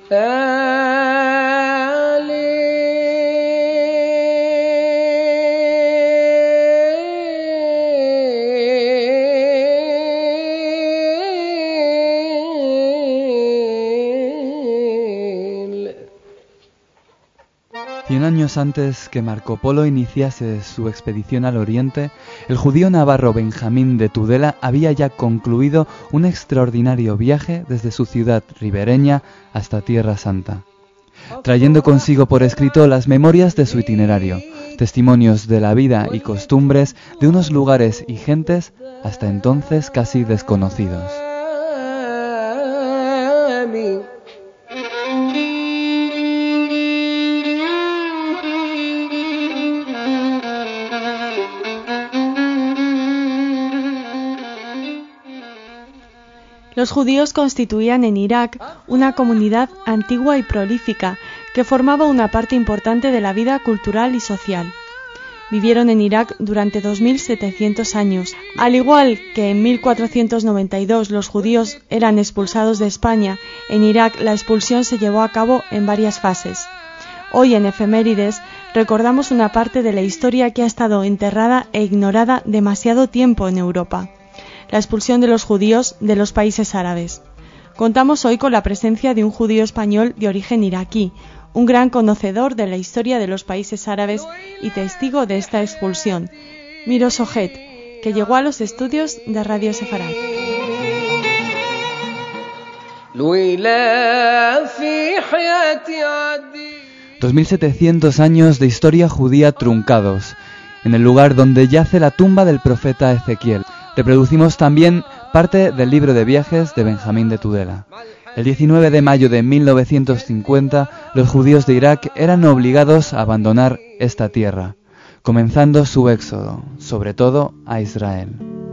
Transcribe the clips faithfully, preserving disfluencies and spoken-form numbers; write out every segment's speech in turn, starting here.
Cien años antes que Marco Polo iniciase su expedición al oriente, el judío navarro Benjamín de Tudela había ya concluido un extraordinario viaje desde su ciudad ribereña hasta Tierra Santa, trayendo consigo por escrito las memorias de su itinerario, testimonios de la vida y costumbres de unos lugares y gentes hasta entonces casi desconocidos. Los judíos constituían en Irak una comunidad antigua y prolífica que formaba una parte importante de la vida cultural y social. Vivieron en Irak durante dos mil setecientos años. Al igual que en mil cuatrocientos noventa y dos los judíos eran expulsados de España, en Irak la expulsión se llevó a cabo en varias fases. Hoy en Efemérides recordamos una parte de la historia que ha estado enterrada e ignorada demasiado tiempo en Europa: la expulsión de los judíos de los países árabes. Contamos hoy con la presencia de un judío español de origen iraquí, un gran conocedor de la historia de los países árabes y testigo de esta expulsión, Miro Sohet, que llegó a los estudios de Radio Sefarad. dos mil setecientos años de historia judía truncados, en el lugar donde yace la tumba del profeta Ezequiel. Reproducimos también parte del libro de viajes de Benjamín de Tudela. El diecinueve de mayo de mil novecientos cincuenta, los judíos de Irak eran obligados a abandonar esta tierra, comenzando su éxodo, sobre todo a Israel.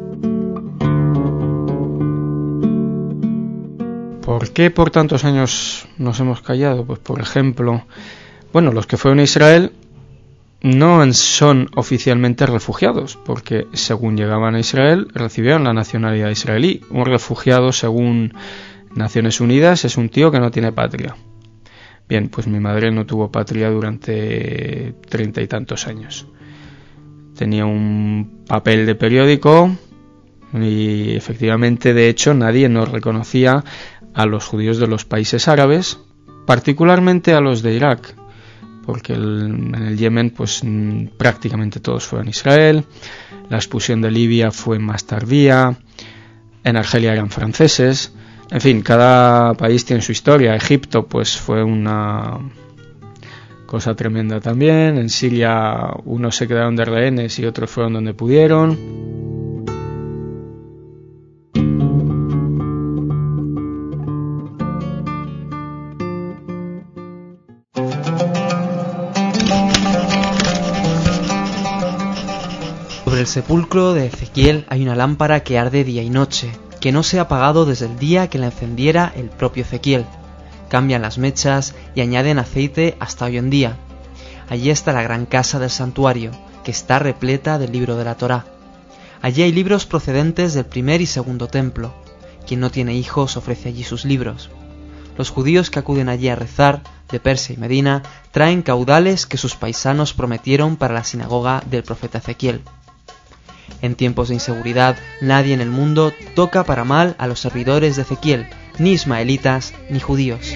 ¿Por qué por tantos años nos hemos callado? Pues por ejemplo, bueno, los que fueron a Israel no son oficialmente refugiados, porque según llegaban a Israel recibieron la nacionalidad israelí. Un refugiado, según Naciones Unidas, es un tío que no tiene patria. Bien, pues mi madre no tuvo patria durante treinta y tantos años. Tenía un papel de periódico y efectivamente, de hecho, nadie nos reconocía a los judíos de los países árabes, particularmente a los de Irak, porque el, en el Yemen pues prácticamente todos fueron a Israel. La expulsión de Libia fue más tardía. En Argelia eran franceses. En fin, cada país tiene su historia. Egipto pues fue una cosa tremenda también. En Siria unos se quedaron de rehenes y otros fueron donde pudieron. Sobre el sepulcro de Ezequiel hay una lámpara que arde día y noche, que no se ha apagado desde el día que la encendiera el propio Ezequiel. Cambian las mechas y añaden aceite hasta hoy en día. Allí está la gran casa del santuario, que está repleta del libro de la Torá. Allí hay libros procedentes del primer y segundo templo. Quien no tiene hijos ofrece allí sus libros. Los judíos que acuden allí a rezar, de Persia y Medina, traen caudales que sus paisanos prometieron para la sinagoga del profeta Ezequiel. En tiempos de inseguridad, nadie en el mundo toca para mal a los servidores de Ezequiel, ni ismaelitas ni judíos.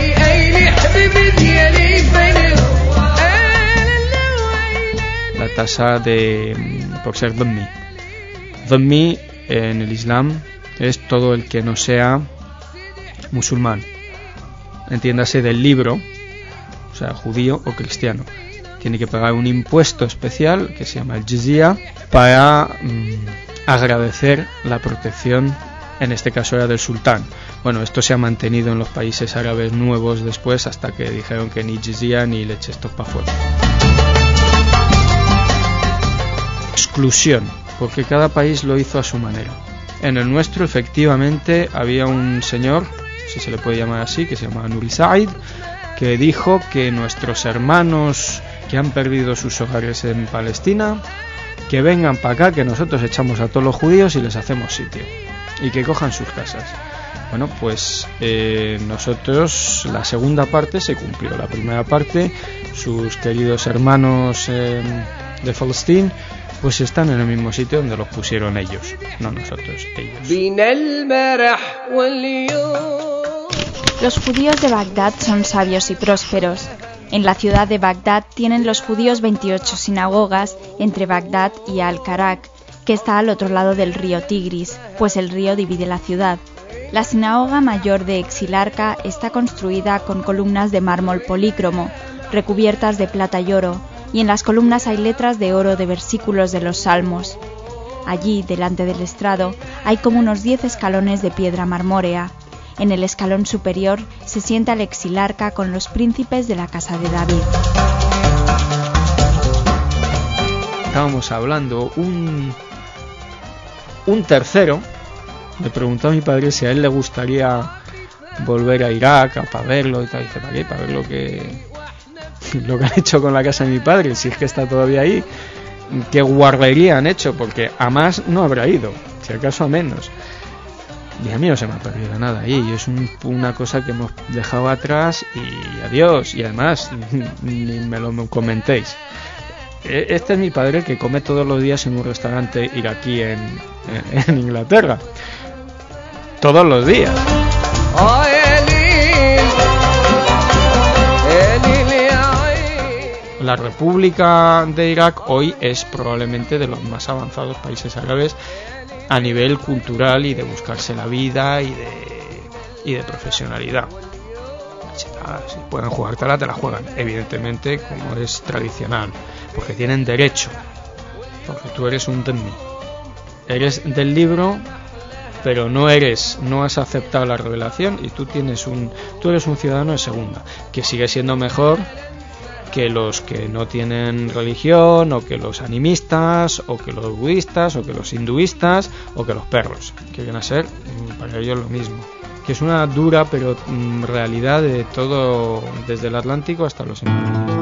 La tasa de por ser dhimmi. Dhimmi en el Islam es todo el que no sea musulmán, entiéndase del libro, o sea, judío o cristiano. Tiene que pagar un impuesto especial que se llama el jizya para mmm, agradecer la protección, en este caso era del sultán. Bueno, esto se ha mantenido en los países árabes nuevos después, hasta que dijeron que ni jizya ni le eche esto para afuera. Exclusión, porque cada país lo hizo a su manera. En el nuestro, efectivamente, había un señor, si se le puede llamar así, que se llama Nuri Said, que dijo que nuestros hermanos que han perdido sus hogares en Palestina, que vengan para acá, que nosotros echamos a todos los judíos y les hacemos sitio, y que cojan sus casas. Bueno, pues eh, nosotros, la segunda parte se cumplió. La primera parte, sus queridos hermanos eh, de Palestina, pues están en el mismo sitio donde los pusieron ellos, no nosotros, ellos. Los judíos de Bagdad son sabios y prósperos. En la ciudad de Bagdad tienen los judíos veintiocho sinagogas entre Bagdad y Al-Karak, que está al otro lado del río Tigris, pues el río divide la ciudad. La sinagoga mayor de Exilarca está construida con columnas de mármol polícromo, recubiertas de plata y oro, y en las columnas hay letras de oro de versículos de los salmos. Allí, delante del estrado, hay como unos diez escalones de piedra marmórea. En el escalón superior se sienta el exilarca con los príncipes de la casa de David. Estábamos hablando, un, un tercero me preguntó a mi padre si a él le gustaría volver a Irak a, para verlo y tal. Dice, ¿para qué? Para ver lo que, lo que han hecho con la casa de mi padre, si es que está todavía ahí. ¿Qué guardería han hecho? Porque a más no habrá ido, si acaso a menos. Y a mí no se me ha perdido nada ahí, y es un, una cosa que hemos dejado atrás y adiós. Y además, ni me lo comentéis. Este es mi padre, que come todos los días en un restaurante iraquí en, en, en Inglaterra. Todos los días. La República de Irak hoy es probablemente de los más avanzados países árabes a nivel cultural y de buscarse la vida y de, y de profesionalidad. Si, la, si pueden jugártela, te la juegan, evidentemente, como es tradicional, porque tienen derecho, porque tú eres un dhimmi, eres del libro, pero no eres, no has aceptado la revelación, y tú tienes un, tú eres un ciudadano de segunda, que sigue siendo mejor que los que no tienen religión, o que los animistas, o que los budistas, o que los hinduistas, o que los perros, que vienen a ser para ellos lo mismo, que es una dura pero mm, realidad de todo, desde el Atlántico hasta los Emiratos.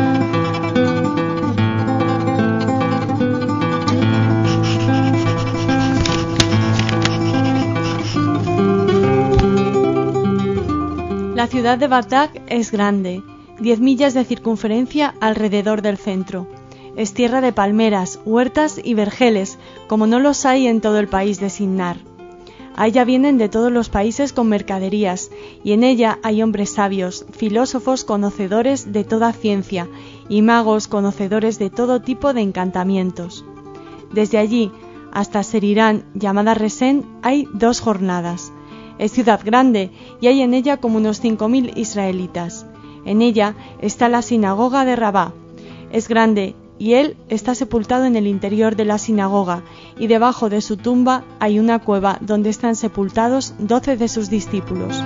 La ciudad de Bagdad es grande, diez millas de circunferencia alrededor del centro. Es tierra de palmeras, huertas y vergeles, como no los hay en todo el país de Sinnar. A ella vienen de todos los países con mercaderías, y en ella hay hombres sabios, filósofos conocedores de toda ciencia, y magos conocedores de todo tipo de encantamientos. Desde allí hasta Serirán, llamada Resén, hay dos jornadas. Es ciudad grande, y hay en ella como unos cinco mil israelitas. En ella está la sinagoga de Rabá. Es grande, y él está sepultado en el interior de la sinagoga, y debajo de su tumba hay una cueva donde están sepultados doce de sus discípulos.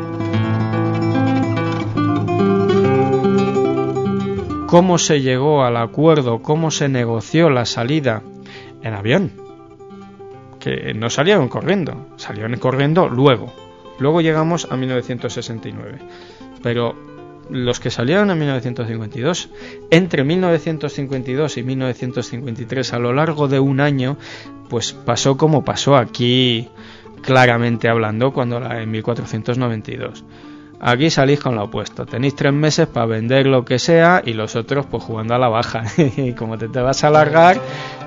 ¿Cómo se llegó al acuerdo? ¿Cómo se negoció la salida? En avión. Que no salieron corriendo, salieron corriendo luego. Luego llegamos a mil novecientos sesenta y nueve. Pero los que salieron en mil novecientos cincuenta y dos, entre mil novecientos cincuenta y dos y mil novecientos cincuenta y tres, a lo largo de un año, pues pasó como pasó aquí, claramente hablando, cuando la, en mil cuatrocientos noventa y dos. Aquí salís con lo opuesto, tenéis tres meses para vender lo que sea y los otros pues jugando a la baja. Y como te, te vas a alargar...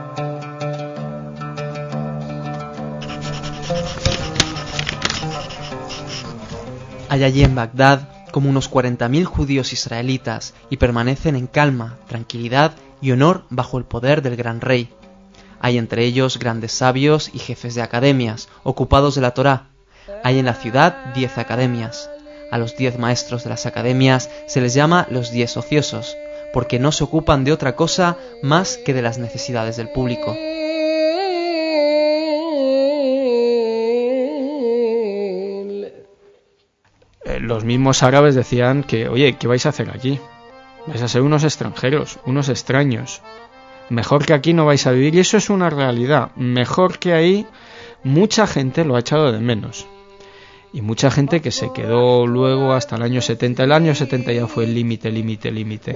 Hay allí en Bagdad como unos cuarenta mil judíos israelitas y permanecen en calma, tranquilidad y honor bajo el poder del gran rey. Hay entre ellos grandes sabios y jefes de academias, ocupados de la Torá. Hay en la ciudad diez academias. A los diez maestros de las academias se les llama los diez ociosos, porque no se ocupan de otra cosa más que de las necesidades del público. Los mismos árabes decían que, oye, ¿qué vais a hacer aquí? Vais a ser unos extranjeros, unos extraños. Mejor que aquí no vais a vivir, y eso es una realidad. Mejor que ahí, mucha gente lo ha echado de menos. Y mucha gente que se quedó luego hasta el año setenta. El año setenta ya fue el límite, límite, límite.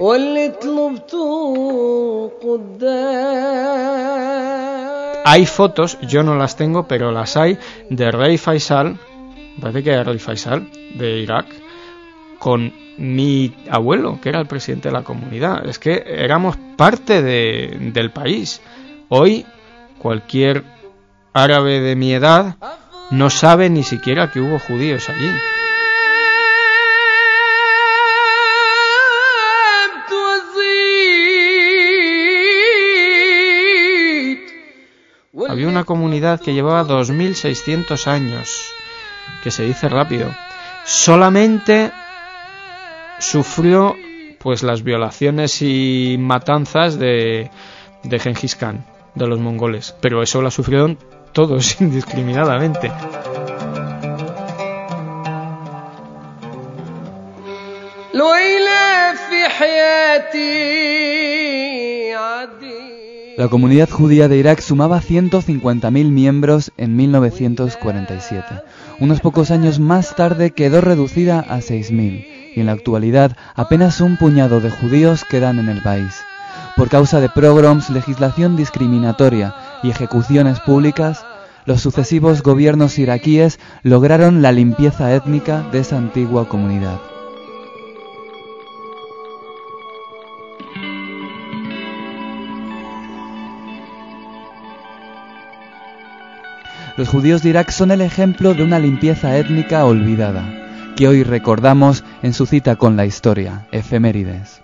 Hay fotos, yo no las tengo, pero las hay, de Rey Faisal parece que era Rey Faisal de Irak, con mi abuelo, que era el presidente de la comunidad. Es que éramos parte de, del país. Hoy cualquier árabe de mi edad no sabe ni siquiera que hubo judíos allí. Había una comunidad que llevaba dos mil seiscientos años, que se dice rápido. Solamente sufrió pues las violaciones y matanzas de, de Gengis Khan, de los mongoles, pero eso la sufrieron todos indiscriminadamente. La comunidad judía de Irak sumaba ciento cincuenta mil miembros en mil novecientos cuarenta y siete. Unos pocos años más tarde quedó reducida a seis mil, y en la actualidad apenas un puñado de judíos quedan en el país. Por causa de pogroms, legislación discriminatoria y ejecuciones públicas, los sucesivos gobiernos iraquíes lograron la limpieza étnica de esa antigua comunidad. Los judíos de Irak son el ejemplo de una limpieza étnica olvidada, que hoy recordamos en su cita con la historia, Efemérides.